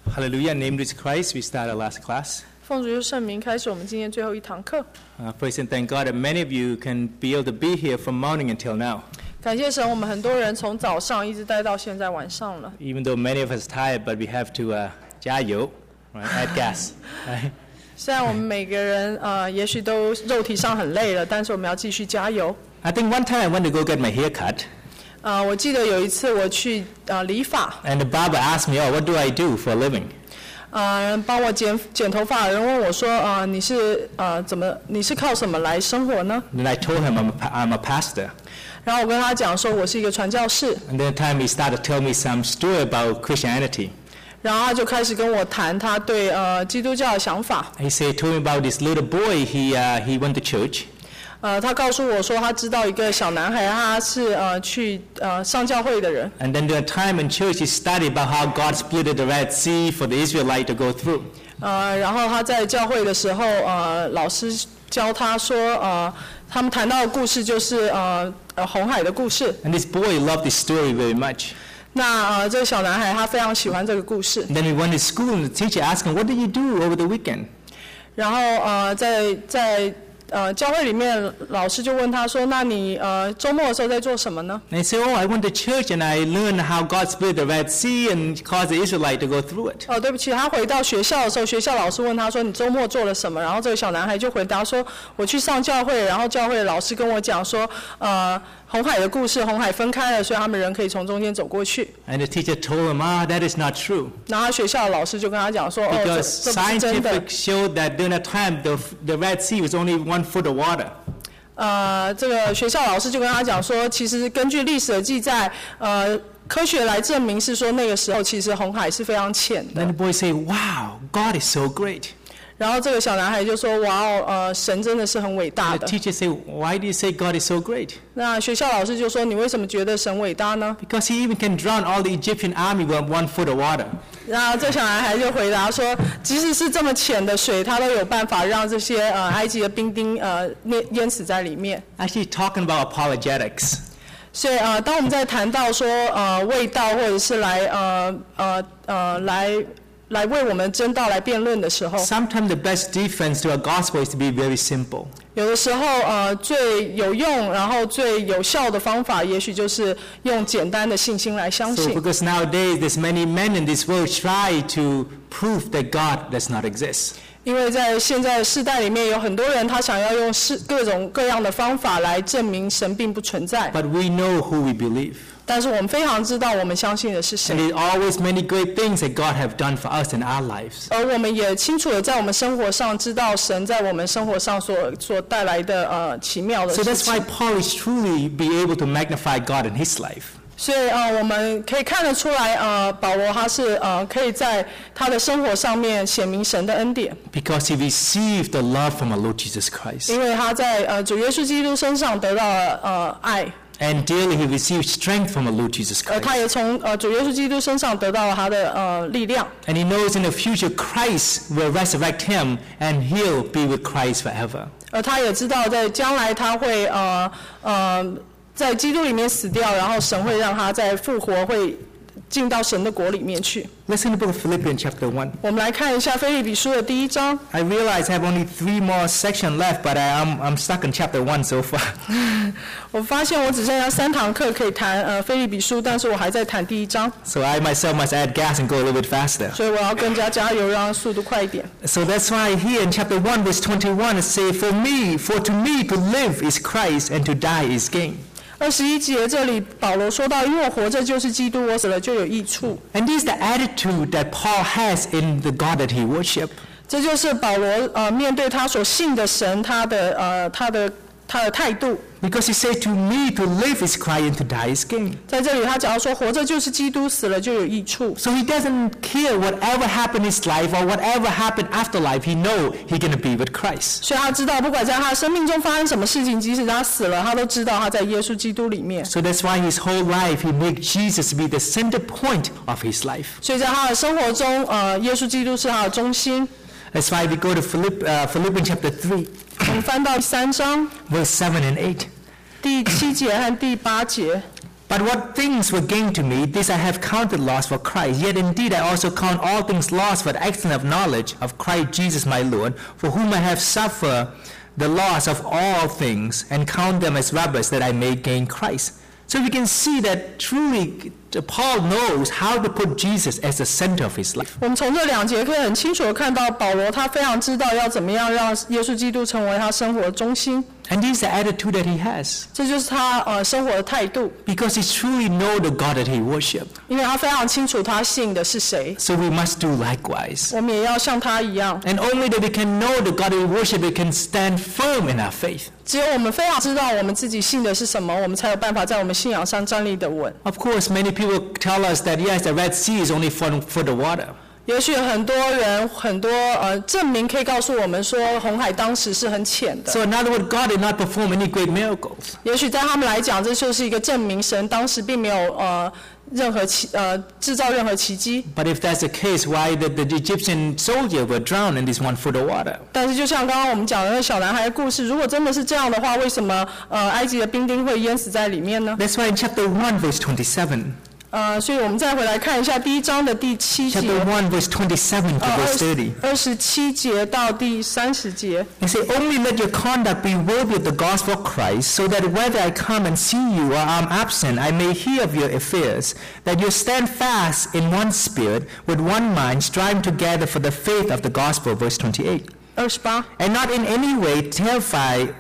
Hallelujah. In the name of Christ, we start our last class. 奉主圣名开始我们今天最后一堂课。 Praise and thank God that many of you can be able to be here from morning until now. 感谢神，我们很多人从早上一直待到现在晚上了。 Even though many of us tired, but we have to 加油, right? Add gas, right? 虽然我们每个人也许都肉体上很累了，但是我们要继续加油。 I think one time I went to go get my hair cut. 我记得有一次我去理发。 And the barber asked me, "Oh, what do I do for a living?" 帮我剪头发的人问我说，你是靠什么来生活呢？ Then I told him I'm a pastor. 然后我跟他讲说，我是一个传教士。 And then time he started to tell me some story about Christianity. 然后他就开始跟我谈他对基督教的想法。 He told me about this little boy. He went to church. 他告诉我说，他知道一个小男孩，他是去上教会的人。 And then during time in church, he studied about how God split the Red Sea for the Israelites to go through. 然后他在教会的时候，老师教他说，他们谈到的故事就是红海的故事。 And this boy loved this story very much. 那这个小男孩他非常喜欢这个故事。 And then he went to school, and the teacher asked him, "What did you do over the weekend?" 然后在教会里面，老师就问他说：“那你周末的时候在做什么呢？” And he said, "Oh, I went to church and I learned how God split the Red Sea and caused the Israelites to go through it." 对不起，他回到学校的时候，学校老师问他说：“你周末做了什么？”然后这个小男孩就回答说：“我去上教会，然后教会的老师跟我讲说，红海的故事，红海分开了，所以他们人可以从中间走过去。” And the teacher told him, "That is not true." 然后学校的老师就跟他讲说：“这不是真的。” Scientific showed that during that time the Red Sea was only 1 foot of water. 这个学校老师就跟他讲说，其实根据历史的记载，科学来证明是说那个时候其实红海是非常浅的。 Then the boy said, "Wow, God is so great." 然后这个小男孩就说：“哇哦，神真的是很伟大的。” The teacher said, "Why do you say God is so great?" 那学校老师就说：“你为什么觉得神伟大呢？” Because he even can drown all the Egyptian army with 1 foot of water. 然后这小男孩就回答说：“即使是这么浅的水，他都有办法让这些埃及的兵丁淹死在里面。” Actually, talking about apologetics. 所以当我们在谈到说卫道或者是来为我们真道来辩论的时候 Sometimes the best defense to a gospel is to be very simple. 有的时候最有用然后最有效的方法也许就是用简单的信心来相 So 信 because nowadays there's many men in this world try to prove that God does not exist. 因为在现在的世代里面有很多人他想要用各种各样的方法来证明神并不存在 But we know who we believe. 但是我们非常知道我们相信的是 And 谁 there's always many great things that God have done for us in our lives. 而我们也清楚的在我们生活上知道神在我们生活上所带来的奇妙的 So 事 that's 情 why Paul is truly be able to magnify God in his life. 所以我们可以看得出来保罗他是可以在他的生活上面显明神的恩典 Because he received the love from our Lord Jesus Christ. 因为他在主耶稣基督身上得到了爱 And daily he received strength from our Lord Jesus 而他 Christ. 也从主耶稣基督身上得到了他的力量 And he knows in the future Christ will resurrect him and he'll be with Christ forever. 而他也知道在将来他会在基督里面死掉然后神会让他再复活会进到神的国里面去 Listen to the book of Philippians chapter 1. 我们来看一下腓立比书的第1章 I realize I have only 3 more sections left, but I'm stuck in chapter 1 so far. 我发现我只剩下3堂课可以谈腓立比书但是我还在谈第1章 So I myself must add gas and go a little bit faster. 所以我要更加加油让速度快一点 So that's why here in chapter 1 verse 21 it says, For to me to live is Christ and to die is gain. 21节这里保罗说到因为我活着就是基督我死了就有益处 And this is the attitude that Paul has in the God that he worshiped. 这就是保罗面对他所信的神他的态度 Because he said, To me to live is Christ and to die is gain. 在这里他讲到说活着就是基督死了就有益处 So he doesn't care whatever happened in his life or whatever happened after life. He know he's going to be with Christ. 所以他知道不管在他的生命中发生什么事情即使他死了他都知道他在耶稣基督里面 So that's why his whole life he made Jesus be the center point of his life. 所以在他的生活中耶稣基督是他的中心 That's why we go to Philippians chapter 3, 我们翻到3章 verse 7 and 8. 第7节和第8节 But what things were gained to me, this I have counted loss for Christ. Yet indeed I also count all things lost for the excellence of knowledge of Christ Jesus my Lord, for whom I have suffered the loss of all things, and count them as rubbish, that I may gain Christ. So we can see that truly Paul knows how to put Jesus as the center of his life. 我们从这2节可以很清楚地看到，保罗他非常知道要怎么样让耶稣基督成为他生活的中心。 And this is the attitude that he has. 这就是他生活的态度。 Because he truly knows the God that he worships. 因为他非常清楚他信的是谁。 So we must do likewise. 我们也要像他一样。 And only that we can know the God that we worship, we can stand firm in our faith. 只有我们非常知道我们自己信的是什么，我们才有办法在我们信仰上站立得稳。 Of course, many people tell us that yes, the Red Sea is only for the water. 也许很多人证明可以告诉我们说，红海当时是很浅的。 So in other words, God did not perform any great miracles. 也许在他们来讲，这就是一个证明神当时并没有制造任何奇迹。 But if that's the case, why did the Egyptian soldier were drowned in this 1 foot of water? 但是就像刚刚我们讲的那个小男孩的故事，如果真的是这样的话，为什么埃及的兵丁会淹死在里面呢？ That's why in chapter 1 verse 27. 所以我们再回来看一下第1章的第7节。 Chapter 1 verse 27 to verse 30. 27节到第30节。 They say, only let your conduct be worthy of the gospel of Christ, so that whether I come and see you or am absent, I may hear of your affairs, that you stand fast in one spirit, with one mind, striving together for the faith of the gospel. Verse 28. 28. And not in any way terrified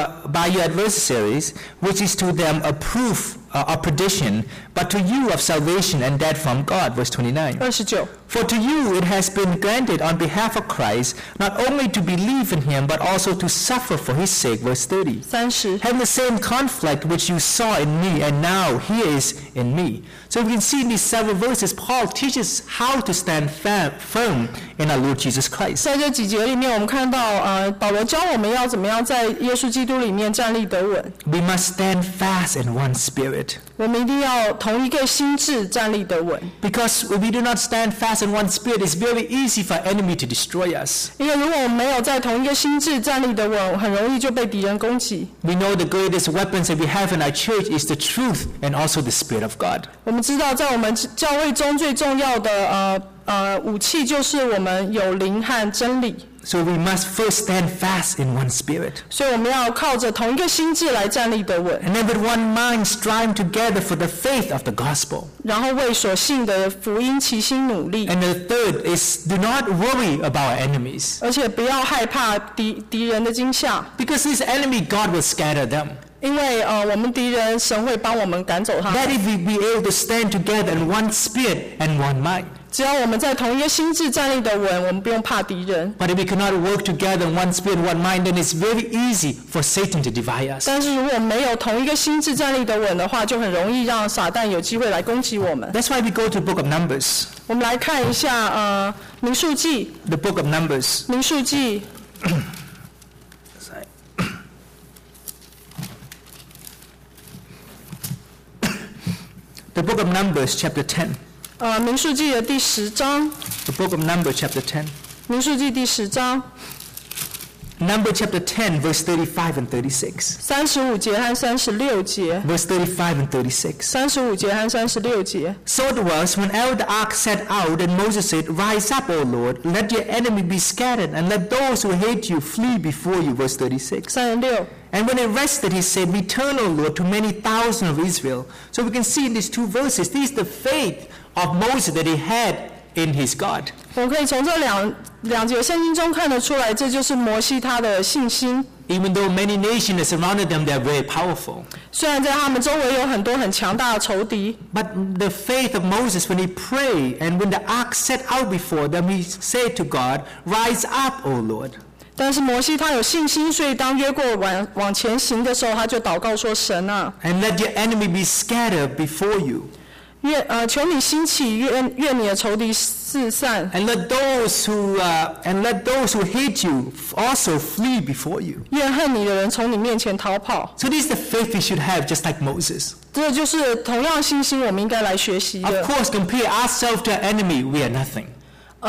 by your adversaries, which is to them a proof of perdition, but to you of salvation, and that from God. Verse 29. 29. For to you it has been granted on behalf of Christ, not only to believe in him, but also to suffer for his sake. Verse 30. 30. Having the same conflict which you saw in me, and now he is in me. So we can see in these several verses, Paul teaches how to stand firm in our Lord Jesus Christ. 在这几节里面，我们看到保罗教我们要怎么样在耶稣基督里面站立得稳。 We must stand fast in one spirit. 我们一定要同一个心志站立得稳。 Because if we do not stand fast in one spirit, it's very easy for enemy to destroy us. 因为如果我们没有在同一个心志站立得稳，很容易就被敌人攻击。 We know the greatest weapons that we have in our church is the truth and also the Spirit of God. 我们知道，在我们教会中最重要的武器就是我们有灵和真理。 So we must first stand fast in one spirit. 所以我们要靠着同一个心志来站立得稳。 And then with one mind striving together for the faith of the gospel. 然后为所信的福音齐心努力。 And the third is do not worry about our enemies. 而且不要害怕敌人的惊吓。 Because this enemy, God will scatter them. 因为我们敌人，神会帮我们赶走他们。 That if we be able to stand together in one spirit and one mind. 只要我们在同一个心志站立得稳，我们不用怕敌人。 But if we cannot work together in one spirit, one mind, then it's very easy for Satan to divide us. 但是如果没有同一个心志站立得稳的话，就很容易让撒旦有机会来攻击我们。 That's why we go to the book of Numbers. 我们来看一下民数记。 The book of Numbers. 民数记。 The book of Numbers, chapter 10. 民数记的第10章。 The book of Numbers, chapter 10. 民数记第10章。 Numbers chapter 10, verse 35 and 36. 35节和36节。 Verse 35 and 36. 35节和36节。 So it was, whenever the ark set out, and Moses said, Rise up, O Lord, let your enemy be scattered, and let those who hate you flee before you. Verse 36. 36. And when it rested, he said, Return, O Lord, to many thousands of Israel. So we can see in these two verses, this is the faith of Moses that he had in his God. 我们可以从这两节圣经中看得出来，这就是摩西他的信心。 Even though many nations surrounded them, they are very powerful. 虽然在他们周围有很多很强大的仇敌， But the faith of Moses, when he prayed, and when the ark set out before them, he said to God, Rise up, O Lord. 但是摩西他有信心，所以当约过往前行的时候，他就祷告说：“神啊， And let your enemy be scattered before you. 求你兴起，愿你的仇敌四散。 And let those who hate you also flee before you. 愿恨你的人从你面前逃跑。 So this is the faith we should have, just like Moses. 这就是同样信心，我们应该来学习的。 Of course, compare ourselves to our enemy, we are nothing.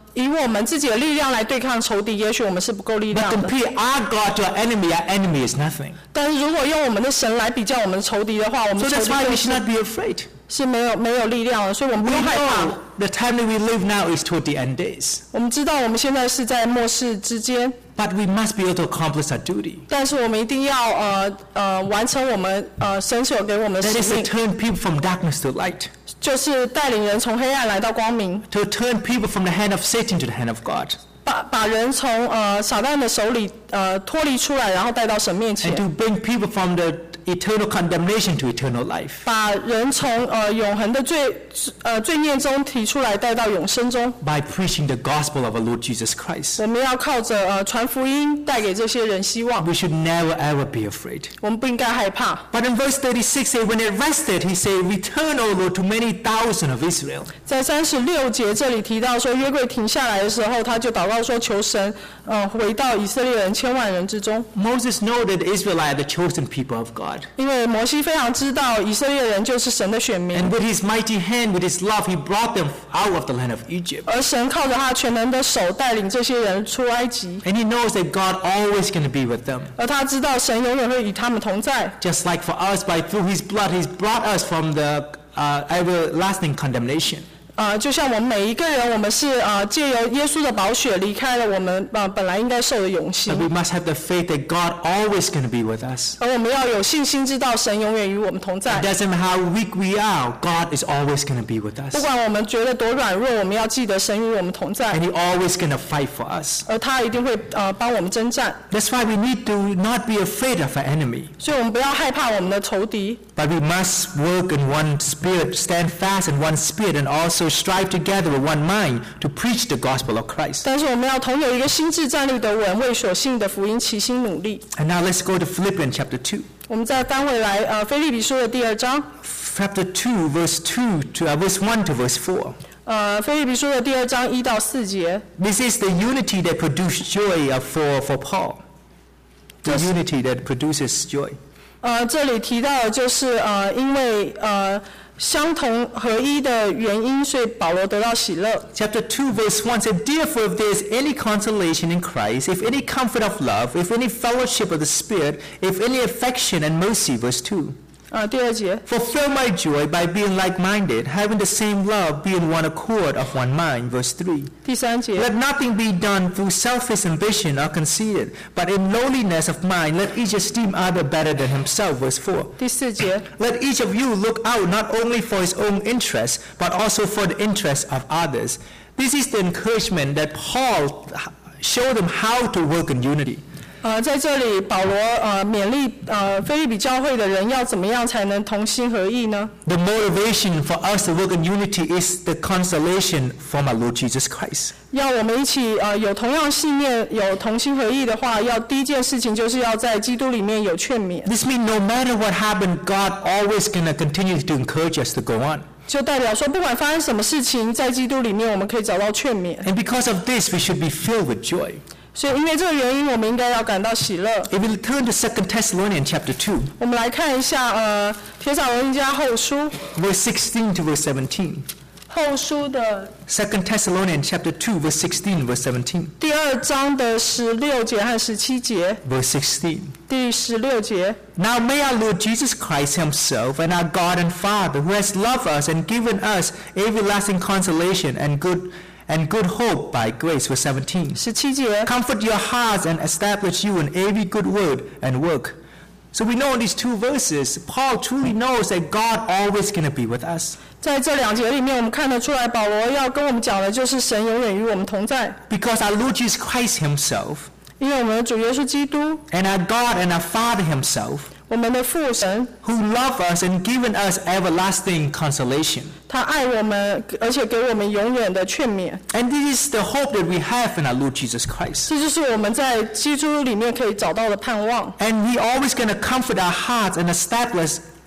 以我们自己的力量来对抗仇敌，也许我们是不够力 But 量的。 compare our God to our enemy is nothing. 但是如果用我们的神来比较我们的仇敌的话，我们 So 仇 that's 敌 why 就 we 是 should not be afraid. 是没有力量的，所以我们不 We 用害怕。 know the time that we live now is toward the end days. 我们知道我们现在是在末世之间， But we must be able to accomplish our duty. 但是我们一定要完成我们神所给我们的 That 使 is to 命， turn people from darkness to light. 就是带领人从黑暗来到光明， To turn people from the hand of Satan to the hand of God. 把人从撒旦的手里脱离出来，然后带到神面前 And，to bring people from the eternal condemnation to eternal life. 把人从永恒的罪孽中提出来，带到永生中。 By preaching the gospel of our Lord Jesus Christ. 我们要靠着传福音，带给这些人希望。 We should never ever be afraid. 我们不应该害怕。 But in verse 36, say, when it rested, he said, return, O Lord, to many thousand of Israel. 在36节这里提到说，约柜停下来的时候，他就祷告说，求神回到以色列人千万人之中。 Moses knew that the Israelites are the chosen people of God. 因为摩西非常知道以色列人就是神的选民， And with his mighty hand, with his love, he brought them out of the land of Egypt. 而神靠着他全能的手带领这些人出埃及， And he knows that God always going to be with them. 而他知道神永远会与他们同在。 Just like for us, through his blood, he's brought us from the everlasting condemnation. 就像我们每一个人，我们是借由耶稣的宝血离开了我们本来应该受的永 But 刑， we must have the faith that God always going to be with us. 而我们要有信心，知道神永远与我们同 It 在。 doesn't matter how weak we are, God is always going to be with 不 us. 管我们觉得多软弱，我们要记得神与我们同在 And，he always going to fight for us. 而他一定会帮我们征战。 That's why we need to not be afraid of our enemy. 所以我们不要害怕我们的仇敌， But we must work in one spirit, stand fast in one spirit, and also strive together with one mind to preach the gospel of Christ. 但是我们要同有一个心智站立得稳，为所信的福音齐心努力。 And now let's go to Philippians chapter 2. 我们再翻回来腓立比书的第2章， Chapter 2, verse 1 to verse 4. 腓立比书的第2章1到4节。 This is the unity that produced joy for Paul. The Yes. unity that produces joy. 这里提到的就是因为相同合一的原因，所以保罗得到喜乐。 Chapter 2, verse 1 said, Therefore, if there is any consolation in Christ, if any comfort of love, if any fellowship of the Spirit, if any affection and mercy, verse 2. 第2节， Fulfill my joy by being like-minded, having the same love, be in one accord of one mind, verse 3. 第3节， Let nothing be done through selfish ambition or conceited, but in lowliness of mind, let each esteem other better than himself, verse 4. 第4节， Let each of you look out not only for his own interests, but also for the interests of others. This is the encouragement that Paul showed them how to work in unity. 在这里保罗勉励腓立比教会的人要怎么样才能同心合意呢？ The motivation for us to work in unity is the consolation from our Lord Jesus Christ. 要我们一起有同样信念、有同心合意的话，要第一件事情就是要在基督里面有劝勉。 This means no matter what happened, God always going to continue to encourage us to go on. 就代表说，不管发生什么事情，在基督里面我们可以找到劝勉。 And because of this, we should be filled with joy. 所以因为这个原因，我们应该要感到喜乐。 If we turn to 2 Thessalonians chapter 2, 我们来看一下帖撒罗尼迦后书 verse 16 to verse 17. 后书的 2 Thessalonians chapter 2, verse 16, verse 17. 第2章的16节和17节。 Verse 16. 第16节， Now may our Lord Jesus Christ himself and our God and Father, who has loved us and given us everlasting consolation and good hope by grace, verse 17. 17节， Comfort your hearts and establish you in every good word and work. So we know in these two verses, Paul truly knows that God always going to be with us. 在这2节里面，我们看得出来，保罗要跟我们讲的就是神永远与我们同在， Because our Lord Jesus Christ himself 因为我们的主耶稣基督， and our God and our Father himself, 我们的父神， who love us and given us everlasting consolation. 他爱我们，而且给我们永远的劝勉。 And this is the hope that we have in our Lord Jesus Christ. 这就是我们在基督里面可以找到的盼望。 And he always going to comfort our hearts and establish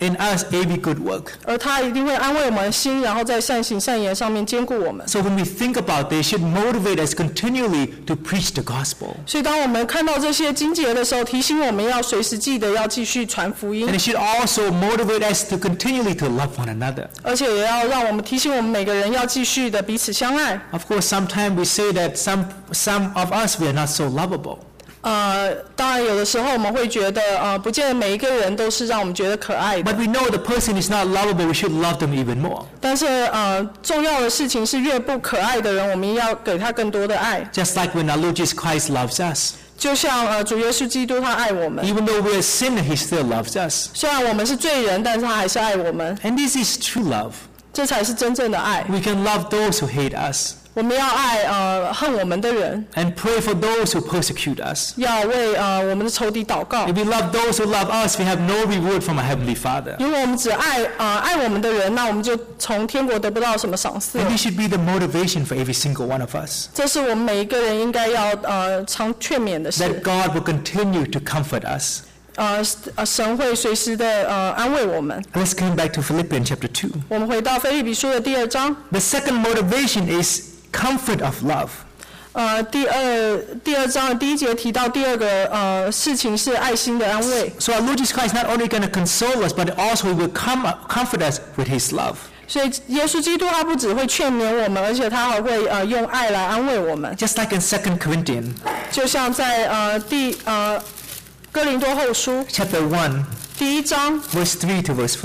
in us every good work. 而他一定会安慰我们的心，然后在善行善言上面兼顾我们。 So when we think about this, it should motivate us continually to preach the gospel. 所以当我们看到这些经节的时候，提醒我们要随时记得要继续传福音 And，it should also motivate us to continually to love one another. 而且也要让我们提醒我们每个人要继续的彼此相爱。 Of course, sometimes we say that some of us, we are not so lovable. 当然有的时候我们会觉得不见得每一个人都是让我们觉得可爱的。 But we know the person is not lovable, we should love them even more. 但是重要的事情是越不可爱的人，我们要给他更多的爱。 Just like when our Lord Jesus Christ loves us. 就像主耶稣基督他爱我们， Even though we're a sinner, he still loves us. 虽然我们是罪人，但是他还是爱我们， And this is true love. 这才是真正的爱。 We can love those who hate us 我们要爱恨我们的人， and pray for those who persecute us. 要为我们的仇敌祷告。 If we love those who love us, we have no reward from our Heavenly Father. 如果我们只爱我们的人，那我们就从天国得不到什么赏赐。 And this should be the motivation for every single one of us. 这是我们每一个人应该要常劝勉的事。 That God will continue to comfort us. 神会随时的安慰我们。 Let's come back to Philippians chapter 2. 我们回到腓立比书的第2章。 The second motivation is comfort of love. 第二章的第1节提到第二个事情是爱心的安慰。 So our Lord Jesus Christ is not only going to console us, but also He will comfort us with His love. 所以耶稣基督他不只会劝勉我们，而且他还会用爱来安慰我们。 Just like in 2 Corinthians 就像在哥林多后书 chapter 1, 第1章 verse 3 to verse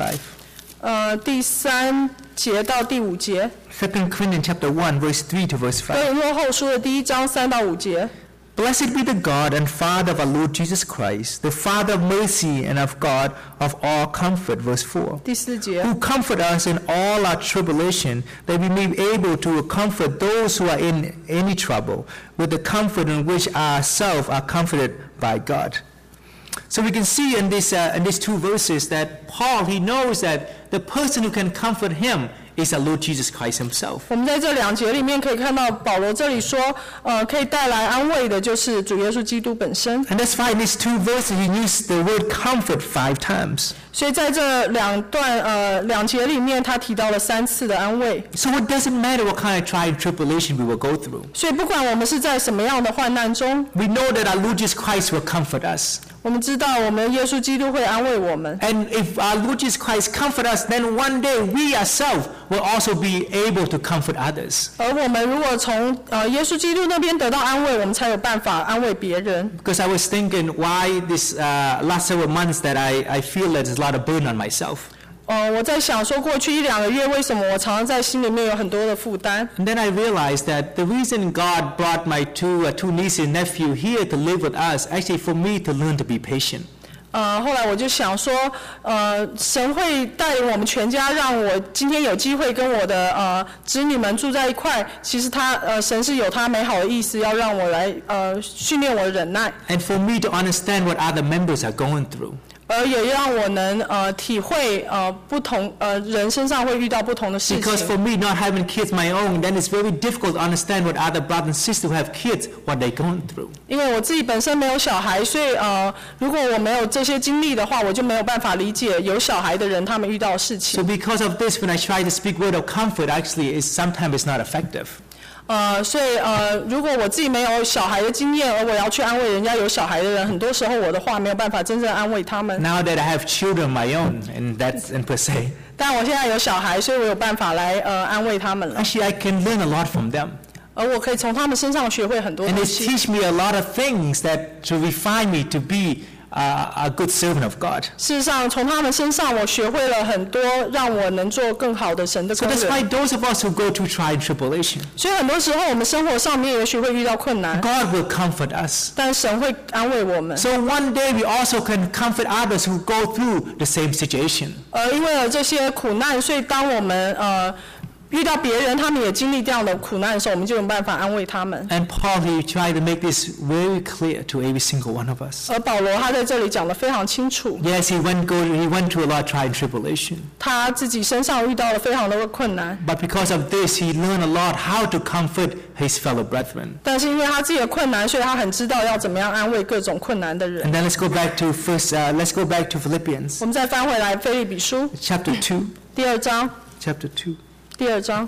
5. 第3节到第5节。 2 Corinthians chapter 1, verse 3 to verse 5. 哥林多后书的第1章3到5节。 Blessed be the God and Father of our Lord Jesus Christ, the Father of mercy and of God of all comfort, verse 4. 第4节。 Who comfort us in all our tribulation, that we may be able to comfort those who are in any trouble, with the comfort in which ourselves are comforted by God. So we can see in these two verses that Paul, he knows that the person who can comfort him is our Lord Jesus Christ himself. 我们在这2节里面可以看到保罗这里说可以带来安慰的就是主耶稣基督本身。 And that's why in these two verses he used the word comfort 5 times. 所以在这2节里面他提到了3次的安慰。 So it doesn't matter what kind of trial and tribulation we will go through. 所以不管我们是在什么样的患难中， We know that our Lord Jesus Christ will comfort us. 我们知道我们耶稣基督会安慰我们。 And if our Lord Jesus Christ comfort us, then one day we ourselves will also be able to comfort others. 而我们如果从耶稣基督那边得到安慰，我们才有办法安慰别人。 Because I was thinking why this last several months that I feel that there's a lot of burden on myself. 我在想说过去1-2个月为什么我常常在心里面有很多的负担。 And then I realized that the reason God brought my two nieces and nephew here to live with us, actually for me to learn to be patient. 后来我就想说，神会带领我们全家，让我今天有机会跟我的子女们住在一块。其实神是有他美好的意思，要让我来训练我的忍耐。 And for me to understand what other members are going through. 而也让我能体会不同人身上会遇到不同的事情。 Because for me not having kids my own, then it's very difficult to understand what other brothers and sisters who have kids, what they're going through. 因为我自己本身没有小孩，所以如果我没有这些经历的话，我就没有办法理解有小孩的人他们遇到的事情。 So because of this, when I try to speak word of comfort, actually, sometimes it's not effective. 所以如果我自己没有小孩的经验，而我要去安慰人家有小孩的人，很多时候我的话没有办法真正安慰他们。 Now that I have children of my own, and that's in per se, 但我现在有小孩，所以我有办法来安慰他们了。 actually I can learn a lot from them. 而我可以从他们身上学会很多 And 东 they 西。 teach me a lot of things that to refine me to be a good servant of God. 事实上，从他们身上我学会了很多，让我能做更好的神的 So 工 that's why 人。 those of us who go through trial and tribulation, 所以很多时候我们生活上面也许会遇到困难， God will comfort us. 但神会安慰我们。 So one day we also can comfort others who go through the same situation. 因为有这些苦难，所以当我们遇到别人他们也经历这样的苦难的时候，我们就有办法安慰他们。 And Paul, he tried to make this very clear to every single one of us. 而保罗他在这里讲得非常清楚， Yes, he went through a lot of trial and tribulation. 他自己身上遇到了非常多的困难， But because of this, he learned a lot how to comfort his fellow brethren. 但是因为他自己的困难，所以他很知道要怎么样安慰各种困难的人。 And then let's go back to Philippians 我们再翻回来腓立比书 chapter 2. 第2章， Chapter 2. 第2章。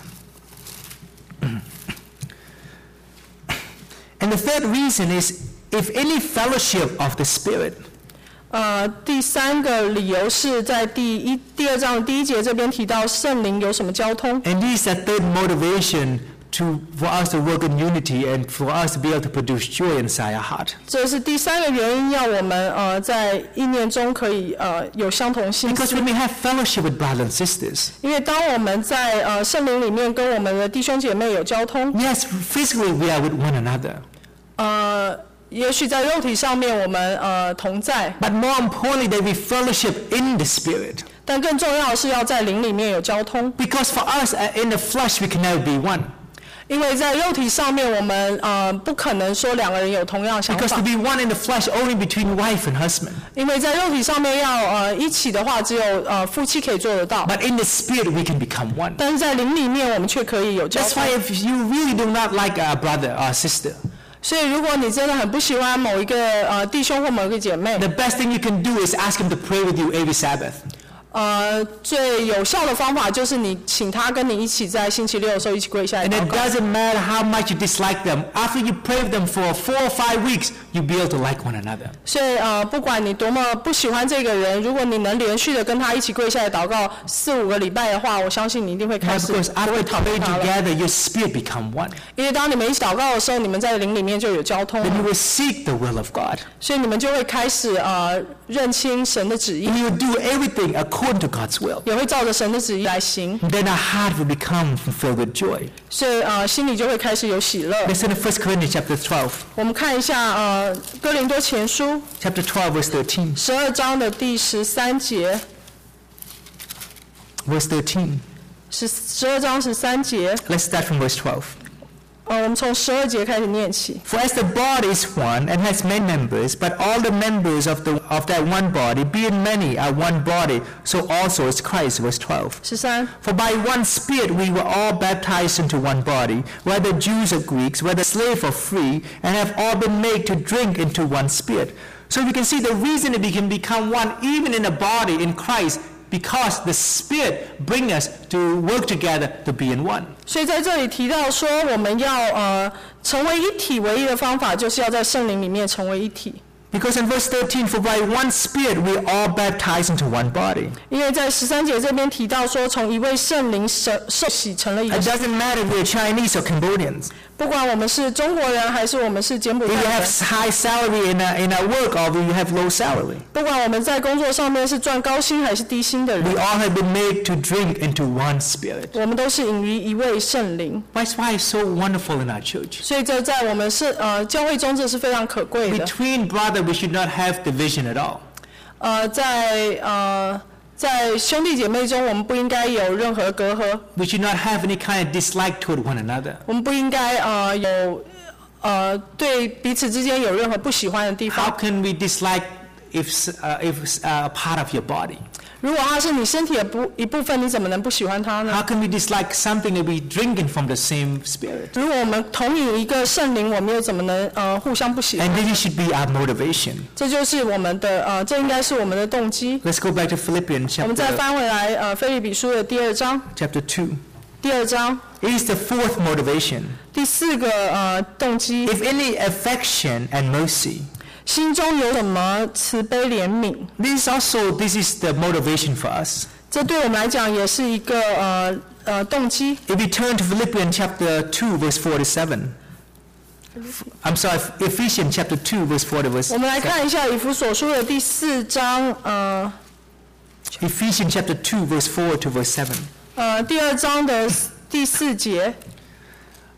And the third reason is, if any fellowship of the Spirit. 第3个理由是在第2章的第1节这边提到圣灵有什么交通。 And this is the third motivation for us to work in unity and for us to be able to produce joy inside our heart. 这是第3个原因，要我们在意念中可以有相同心 Because 思。 when we have fellowship with brothers and sisters, 因为当我们在圣灵里面跟我们的弟兄姐妹有交通， yes, physically we are with one another. 也许在肉体上面我们同在， But more importantly, that we fellowship in the Spirit. 但更重要的是要在灵里面有交通。 Because for us, in the flesh, we can never be one. 因为在肉体上面，我们不可能说2个人有同样想 Because 法 to。be one in the flesh only between wife and husband. 因为在肉体上面要一起的话，只有夫妻可以做得到。 But in the Spirit, we can become one. 但是在灵里面，我们却可以有交 That's 通 why。if you really do not like a brother or sister, 所以，如果你真的很不喜欢某一个弟兄或某一个姐妹， the best thing you can do is ask him to pray with you every Sabbath. 最有效的方法就是你请他跟你一起在星期六的时候一起跪下来 And 祷 it 告。 doesn't matter how much you dislike them. After you pray with them for 4 or 5 weeks, you'll be able to like one another. 所以不管你多么不喜欢这个人，如果你能连续的跟他一起跪下来祷告4、5个礼拜的话，我相信你一定会开 Now, 始 because 不 after 会 you 讨 pray 厌他了。 together, your spirit become one. 因为当你们一起祷告的时候，你们在灵里面就有交通 Then you 了， will seek the will of God. 所以你们就会开始认清神的旨意， And you will do everything according to God's will. 也会照着神的旨意来行， And then our heart will become filled with joy. 所以心里就会开始有喜乐。 Let's turn to 1 Corinthians chapter 12. 我们看一下哥林多前书 Chapter 12, verse 13. 12章的第13节， Verse 13. 12章13节， Let's start from verse 12. 我们从12节开始念起。 For as the body is one and has many members, but all the members of that one body, being many, are one body, so also is Christ. Verse 12. 13， For by one Spirit we were all baptized into one body, whether Jews or Greeks, whether slave or free, and have all been made to drink into one Spirit. So we can see the reason that we can become one even in the body in Christ, because the Spirit brings us to work together to be in one. 所以在这里提到说，我们要成为一体，唯一的方法就是要在圣灵里面成为一体。 Because in verse 13, for by one Spirit we are all baptized into one body. 因为在13节这边提到说，从一位圣灵受洗成了一个 It，doesn't matter if we're Chinese or Cambodians. 不管我们是中国人还是我们是柬埔 If 寨 you 人， have high salary in our work or if you have low salary. 不管我们在工作上面是赚高薪还是低薪的 We 人， all have been made to drink into one Spirit. 我们都是隐于一位圣灵。 That's why it's so wonderful in our church. 所以这在我们教会中这是非常可贵的。 Between brothers, we should not have division at all. 在兄弟姐妹中，我们不应该有任何隔阂， We should not have any kind of dislike toward one another. 我们不应该有对彼此之间有任何不喜欢的地 How 方。 can we dislike if it's a part of your body? 如果它是你身体的一部分，你怎么能不喜欢它呢？ How can we dislike something that we drinking from the same Spirit? 如果我们同饮一个圣灵，我们又怎么能互相不喜欢？ And this should be our motivation. 这就是我们的这应该是我们的动机。 Let's go back to Philippians 我们再 chapter 翻回来腓立比书的第2章， 2. 第2章 It is the fourth motivation. 第4个动机， If any affection and mercy. 心中有什么慈悲怜悯， This is the motivation for us. 这对我们来讲也是一个动机。 If we turn to Philippians chapter 2, verse 4 to 7. I'm sorry, Ephesians chapter 2, verse 4 to verse 我们来 7. 看一下以弗所书的第4章 Ephesians chapter 2, verse 4 to verse 7. 第2章的第4节。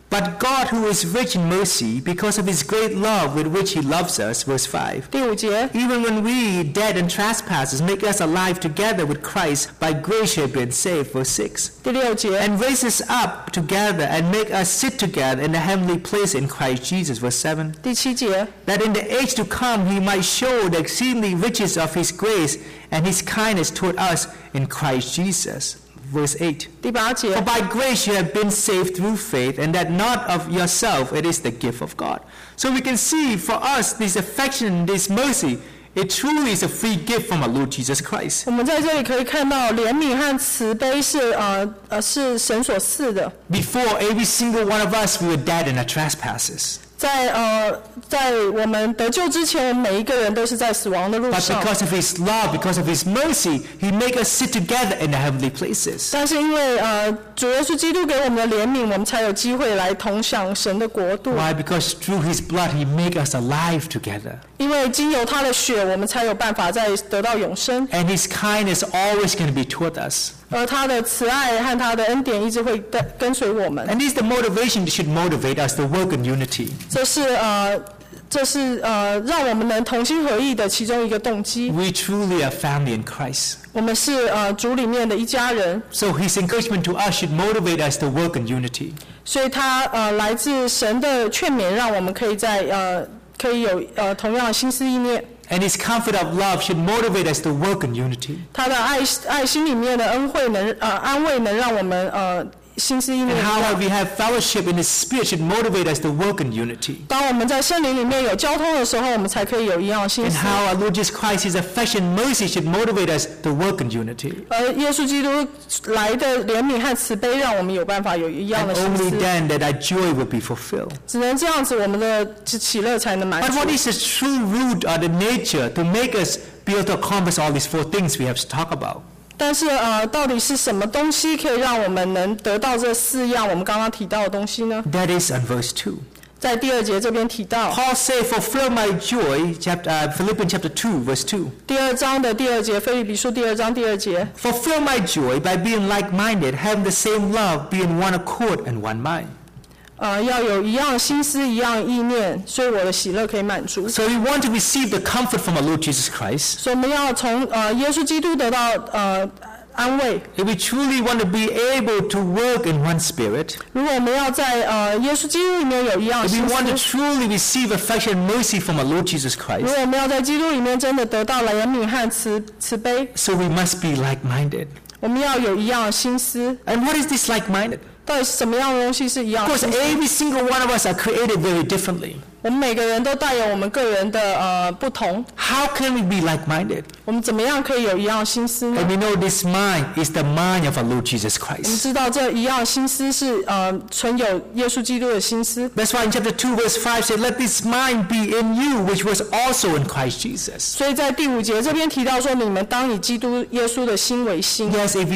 But God, who is rich in mercy, because of his great love with which he loves us, verse 5. 第5节 Even when we, dead in trespasses, make us alive together with Christ, by grace you have been saved, verse 6. 第6节 And raise us up together and make us sit together in the heavenly place in Christ Jesus, verse 7. 第7节 That in the age to come he might show the exceedingly riches of his grace and his kindness toward us in Christ Jesus. Verse 8. 第8节 For by grace you have been saved through faith, and that not of yourself, it is the gift of God. So we can see for us this affection, this mercy, it truly is a free gift from our Lord Jesus Christ. 我们在这里可以看到怜悯和慈悲是神所赐的。 Before, every single one of us, we were dead in our trespasses. 在我们得救之前，我们每一个人都是在死亡的路 But 上。 because of his love, because of his mercy, he make us sit together in the heavenly places. 但是因为主耶稣基督给我们的怜悯，我们才有机会来同享神的国度。 Why? Because through his blood, he make us alive together. 因为经由他的血，我们才有办法再得到永生。 And his kindness always going to be toward us. 而他的慈爱和他的恩典一直会跟随我们。 And this is the motivation that should motivate us to work in unity. 这是让我们能同心合意的其中一个动机。 We truly are family in Christ. 我们是主里面的一家人， So his encouragement to us should motivate us to work in unity. 所以他来自神的劝勉，让我们可以有同样的心思意念。 And his comfort of love should motivate us to work in unity. 他的爱心里面的恩惠安慰能让我们心思意念 And 一 how 样。 we have fellowship in his spirit should motivate us to work in unity. 当我们在圣灵里面有交通的时候，我们才可以有一样的心 And 思。 how our Lord Jesus Christ, his affection and mercy should motivate us to work in unity. 而耶稣基督来的怜悯和慈悲，让我们有办法有一样 And 的心 only 思。 then that our joy will be fulfilled. 只能这样子，我们的喜乐才能满 But 足。 what is the true root or the nature to make us be able to accomplish all these 4 things we have to talk about? 但是到底是什么东西可以让我们能得到这4样我们刚刚提到的东西呢？ That is in verse 2. 在第2节这边提到， Paul said, fulfill my joy, Philippians chapter 2, verse 2. 第2章的第2节，腓立比书第2章第2节， Fulfill my joy by being like-minded, having the same love, be in one accord and one mind. 要有一样的心思，一样的意念，所以我的喜乐可以满足。 So we want to receive the comfort from our Lord Jesus Christ. 所以我们要从耶稣基督得到安慰。 If we truly want to be able to work in one spirit, 如果我们要在耶稣基督里面有一样的 if we 心 want to 思， truly receive affection and mercy from our Lord Jesus 如 Christ, 果我们要在基督里面真的得到怜悯和慈悲， so we must be like-minded. 我们要有一样的心思。 And what is this like-minded? 到底什么样的东西是一样 Of 的 course, 心思？ every single one of us are created very differently. 我们每个人都带有我们个人的不同， How can we be like-minded? 我们怎么样可以有一样的心思呢？ And we know this mind is the mind of our Lord Jesus 我们 Christ. 知道这一样的心思是存有耶稣基督的心思。 That's why in chapter 2 verse 5 said, let this mind be in you, which was also in Christ Jesus. 所以在第5节这边提到说，你们当以基督耶稣的心为心。 Yes, if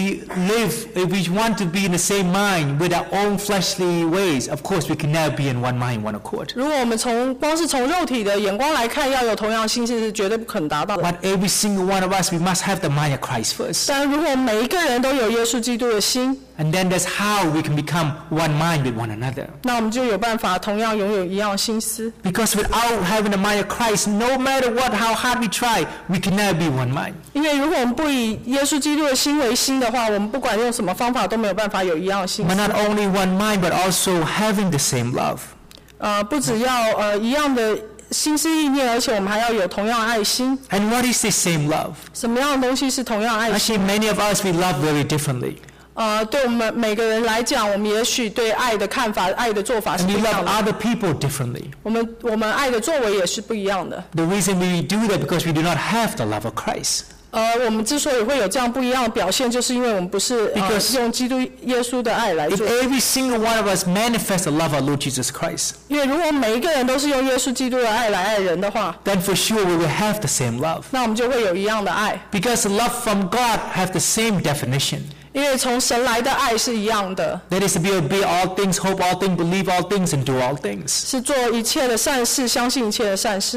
we want to be in the same mind with our own fleshly ways, of course we can never be in one mind, one accord. 如果我们光是从肉体的眼光来看，要有同样的心思是绝对不可能达到的。 But every single one of us, we must have the mind of Christ first. 但如果每一个人都有耶稣基督的心， And then that's how we can become one mind with one another. 那我们就有办法同样拥有一样的心思。 Because without having the mind of Christ, no matter what, how hard we try, we can never be one mind. 因为如果我们不以耶稣基督的心为心的话，我们不管用什么方法都没有办法有一样的心 But 思。 not only one mind, but also having the same love. 不只要一样的心思意念，而且我们还要有同样的爱心。 And what is this same love? 什么样的东西是同样的爱心？ Actually, many of us, we love very differently. 对我们每个人来讲，我们也许对爱的看法、爱的做法是 And 不 we 一 love 样的。 other people differently. 我们爱的作为也是不一样的。 The reason we do that because we do not have the love of Christ. 我们之所以会有这样不一样的表现，就是因为我们不是 Because 用基督耶稣的爱来 If 做。 every single one of us manifests the love of our Lord Jesus Christ, 因为如果每一个人都是用耶稣基督的爱来爱人的话， then for sure we will have the same love. 那我们就会有一样的爱。 Because love from God have the same definition. 因为从神来的爱是一样的， That is to be obey all things, hope all things, believe all things, and do all things. 是做一切的善事，相信一切的善事。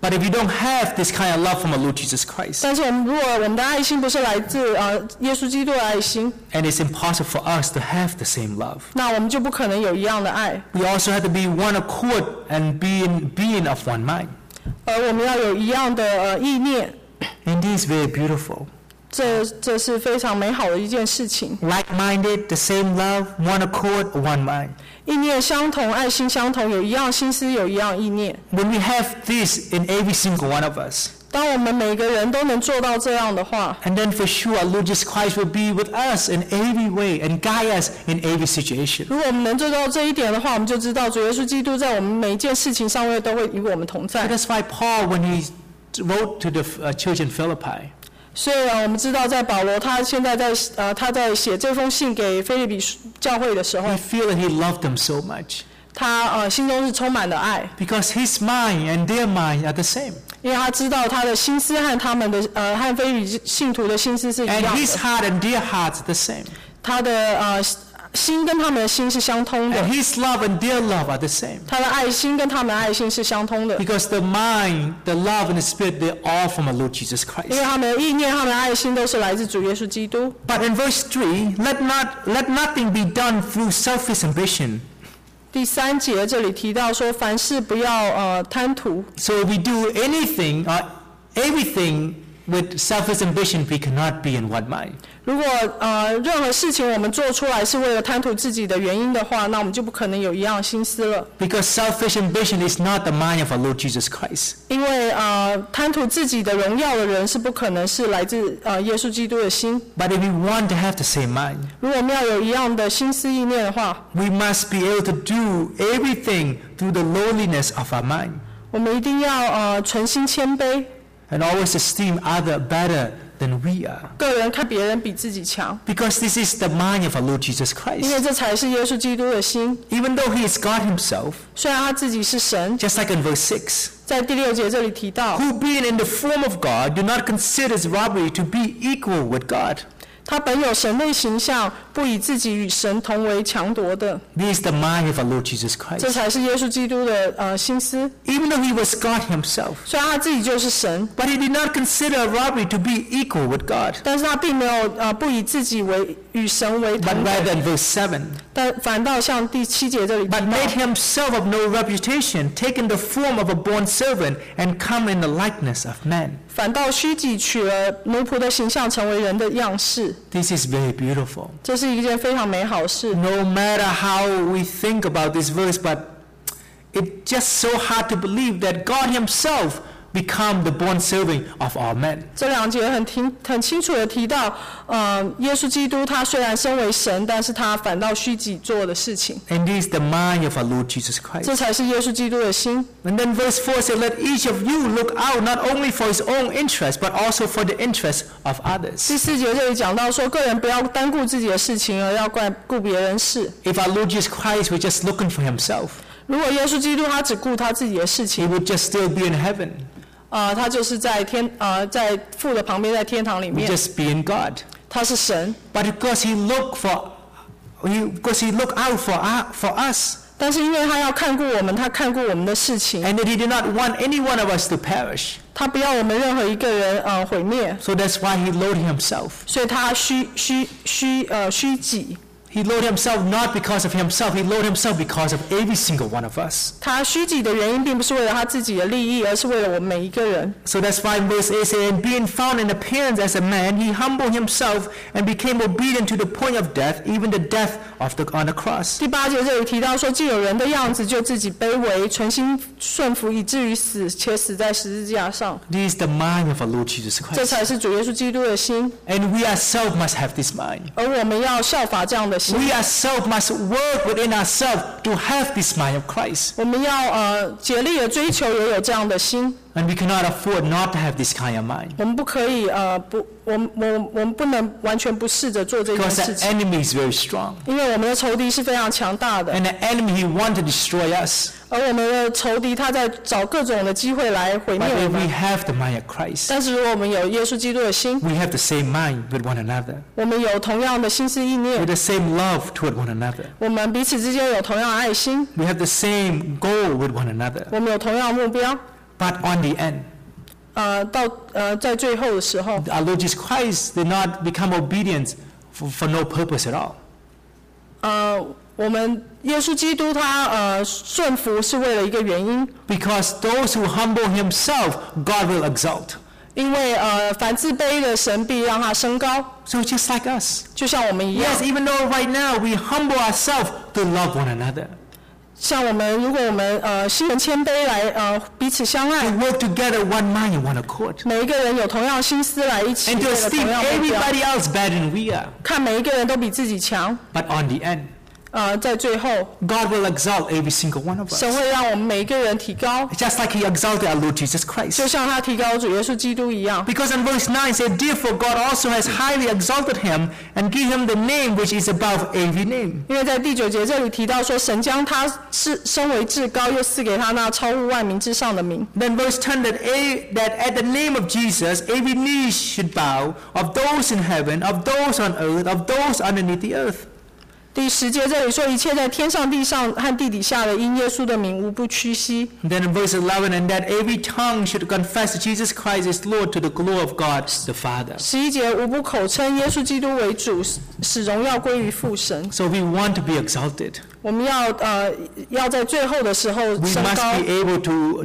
But if you don't have this kind of love from our Lord Jesus Christ, 但是如果我们的爱心不是来自耶稣基督的爱心， and it's impossible for us to have the same love, 那我们就不可能有一样的爱。 we also have to be one accord and being of one mind. 而我们要有一样的意念， And this is very beautiful. 这是非常美好的一件事情。 Like-minded, the same love, one accord, one mind. 意念相同，爱心相同，有一样心思，有一样意念。 When we have this in every single one of us, 当我们每个人都能做到这样的话， and then for sure our Lord Jesus Christ will be with us in every way and guide us in every situation. 如果我们能做到这一点的话，我们就知道主耶稣基督在我们每一件事情上面都会与我们同 So 在。 that's why Paul, when he wrote to the church in Philippi, 所以我们知道，在保罗他现在他在写这封信给腓立比教会的时候 we，feel that he loved them so much 他心中是充满了爱， because his mind and their mind are the same. 因为他知道他的心思和他们的和腓立比信徒的心思是一 And 样 his 的， heart and their hearts are the same. 他的心跟他们的心是相通的， And his love and their love are the same. 他的爱心跟他们的爱心是相通的， Because the mind, the love, and the spirit, they're all from our Lord Jesus 因为 Christ. 他们的意念、他们的爱心都是来自主耶稣基督。 But in verse 3, let nothing be done through selfish ambition. 第3节这里提到说，凡事不要贪图。 So if we do anything or everything with selfish ambition, we cannot be in one mind. 如果任何事情我们做出来是为了贪图自己的原因的话，那我们就不可能有一样心思了。 Because selfish ambition is not the mind of our Lord Jesus Christ. 因为贪图自己的荣耀的人是不可能是来自耶稣基督的心。 But if we want to have the same mind, 如果我们要有一样的心思意念的话， we must be able to do everything through the lowliness of our mind 我们一定要存心谦卑， and always esteem other better than we are. 个人看别人比自己强， Because this is the mind of our Lord Jesus 因为 Christ. 这才是耶稣基督的心。 Even though he is God himself, 虽然他自己是神， just like in verse 6, 在第6节这里提到， who being in the form of God do not consider it robbery to be equal with God. 他本有神的形象，不以自己与神同为强夺的， This is the mind of our Lord Jesus 这 Christ. 才是耶稣基督的心思。 Even though he was God himself, 虽然他自己就是神， but he did not consider robbery to be equal with God. 但是他并没有不以自己与神为 But 同等， rather in verse 7, 但反倒像第7节这里提 but 到， made himself of no reputation, taken the form of a born servant, and come in the likeness of men. 反倒虚己，取了奴仆的形象，成为人的样式。 This is very beautiful. 这是一件非常美好的事。 No matter how we think about this verse, but it's just so hard to believe that God himself become the born servant of all men. 这2节很清楚的提到，耶稣基督他虽然身为神，但是他反倒虚己做的事情， And this is the mind of our Lord Jesus 这 Christ. 才是耶稣基督的心。 And then verse 4 says, let each of you look out not only for his own interest, but also for the interest of others. 第4节这里讲到说，个人不要单顾自己的事情，而要顾别人事。 If our Lord Jesus Christ were just looking for himself, 如果耶稣基督他只顾他自己的事 he 情， would just still be in heaven. 他就是在父的旁边，在天堂里 He would 面， just be in God. 他是神。 But because he looked out for us, 但是因为他要看顾我们，他看顾我们的事情， and that he did not want any one of us to perish. 他不要我们任何一个人毁灭， So that's why he lowered himself. 所以他虚己。 He lowered himself not because of himself, he lowered himself because of every single one of us. 他虚己的原因并不是为了他自己的利益，而是为了我们每一个人。 So that's why in verse 8 says, and being found in appearance as a man, he humbled himself and became obedient to the point of death, even the death on the cross. 第8节这里提到说，既有人的样子，就自己卑微，存心顺服，以至于死，且死在十字架上。 This is the mind of our Lord Jesus 这 Christ. 才是主耶稣基督的心， And we ourselves must have this mind. 而我们要效法这样的心。 We ourselves must work within ourselves to have this mind of Christ. 我们要竭力的追求也有这样的心， And we cannot afford not to have this kind of mind. 我们不可以我们不能完全不试着做这件 Because 事 the 情， enemy is very strong. 因为我们的仇敌是非常强大的， And the enemy, he wants to destroy us. 而我们的仇敌他在找各种的机会来毁灭 But 我 if we 们。 have the mind of Christ, 但是如果我们有耶稣基督的心， we have the same mind with one another, 我们有同样的心思意念 with，the same love toward one another. 我们彼此之间有同样的爱心， We have the same goal with one another. 我们有同样的目标。 But on the end, 在最后的时候， our Lord Jesus Christ did not become obedient for no purpose at all. 我们耶稣基督他顺服是为了一个原因， Because those who humble himself, God will exalt. 因为凡自卑的神必让他升高， So just like us. 就像我们一样。 Yes, even though right now we humble ourselves to love one another. 像我们，如果我们心存谦卑来彼此相 To 爱， work together one mind and one accord. 每一个人有同样心思来一起 And 为 to 了同 esteem 样目标， everybody else better than we are. 看每一个人都比自己强。 But on the end, 在最后， God will exalt every single one of 神 us. 会让我们每一个人提高， Just like he exalted our Lord Jesus 就 Christ. 像他提高主耶稣基督一样。 Because in verse 9 it said, Therefore God also has highly exalted him and give him the name which is above every name. 因为在第9节这里提到说，神将他升为至高，又赐给他那超乎万民之上的名。 Then verse 10 that at the name of Jesus every knee should bow, of those in heaven, of those on earth, of those underneath the earth. 第10节这里说，一切在天上、地上和地底下的，因耶稣的名无不屈膝。 And then in verse 11, and that every tongue should confess that Jesus Christ is Lord to the glory of God the Father. 11节无不口称耶稣基督为主，使荣耀归于父神。 So we want to be exalted. 我们要在最后的时候 We 升 must 高， be able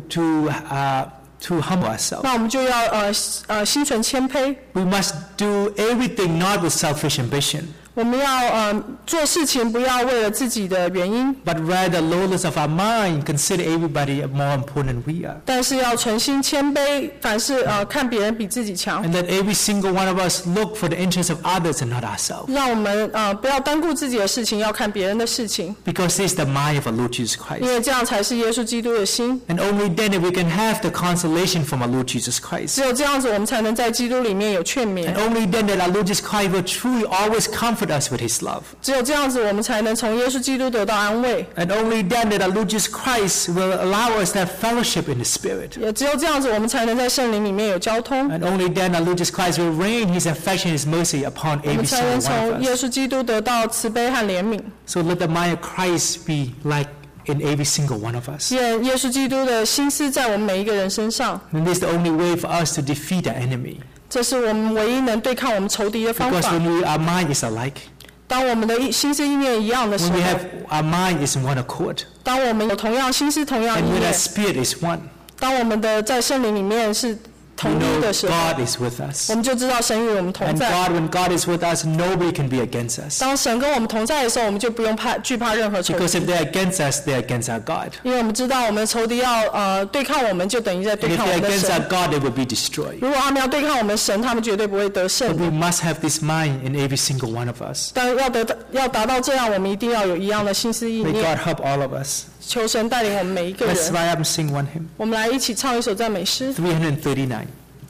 to humble ourselves. 那我们就要心存谦卑。 We must do everything not with selfish ambition, 我们要做事情不要为了自己的原因， but rather lowliness of our mind, consider everybody more important than we are. 但是要存心谦卑，凡事看别人比自己强， And that every single one of us look for the interests of others and not ourselves. 让我们不要单顾自己的事情，要看别人的事情， Because this is the mind of our Lord Jesus 因 Christ. 为这样才是耶稣基督的心。 And only then we can have the consolation from our Lord Jesus Christ. 只有这样子，我们才能在基督里面有劝勉 And；only then that our Lord Jesus Christ will truly always comfort us with his love. 只有这样子，我们才能从耶稣基督得到安慰； And only then that our Lord Jesus Christ will allow us to have fellowship in the Spirit. 也只有这样子，我们才能在圣灵里面有交通； And only then our Lord Jesus Christ will rain his affection, his mercy upon 我们 every 才能 single one 从 of 耶 us. 稣基督得到慈悲和怜悯。 So let the mind of Christ be like in every single one of us. 愿耶稣基督的心思在我们每一个人身上， And this is the only way for us to defeat our enemy. 这是我们唯一能对抗我们仇敌的方 Because 法。 when our mind is alike, 当我们的心思意念一样的时 when 候 we，have our mind is in one accord, 当我们有同样心思、同样 and 意 when 念 our，spirit is one, 当我们的在圣灵里面是 we 统一 know 的时候， God is with us. 我们就知道神与我们同 And 在。 when God is with us, nobody can be against us. 当神跟我们同在的时候，我们就不用惧怕任何仇敌， Because if they're against us, they're against our God. 因为我们知道我们的仇敌要对抗我们，就等于在 And 对 if 抗我 they're 们的 against 神 our。God, they will be destroyed. 如果他们要对抗我们的神，他们绝对不会得 But 胜。 we must have this mind in every single one of us. 但要达到这样，我们一定要有一样的心思意 May 念。 God help all of us. 求神带领我们每一个 Let's 人。 rise up and sing one hymn. 我们来一起唱一首赞美诗。 339.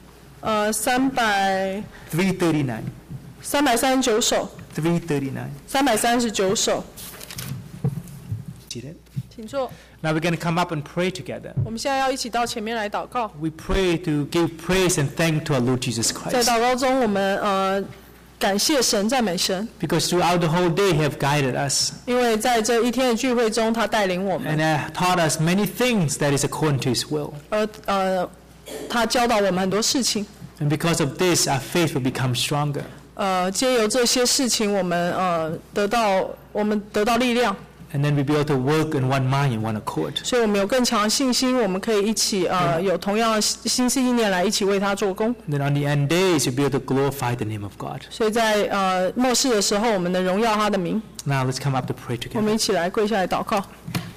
339 首， 339. 339首， Seated. 请坐。 Now we're going to come up and pray together. 我们现在要一起到前面来祷告。 We pray to give praise and thank to our Lord Jesus 在 Christ. 祷告中，我们感谢神、赞美神， Because throughout the whole day He have guided us 因为在这一天的聚会中，他带领我们， and taught us many things that is according to His will. 他教导我们很多事情。 And because of this, our faith will become stronger. 藉由这些事情，我们得到力量， And then we'll be able to work in one mind and one accord. 所以我们有更强的信心，我们可以一起有同样的心思意念来一起为他做工。 And then on the end days, we'll be able to glorify the name of God. 所以在末世的时候，我们能荣耀他的名。 Now let's come up to pray 我们 together. 一起来跪下来祷告。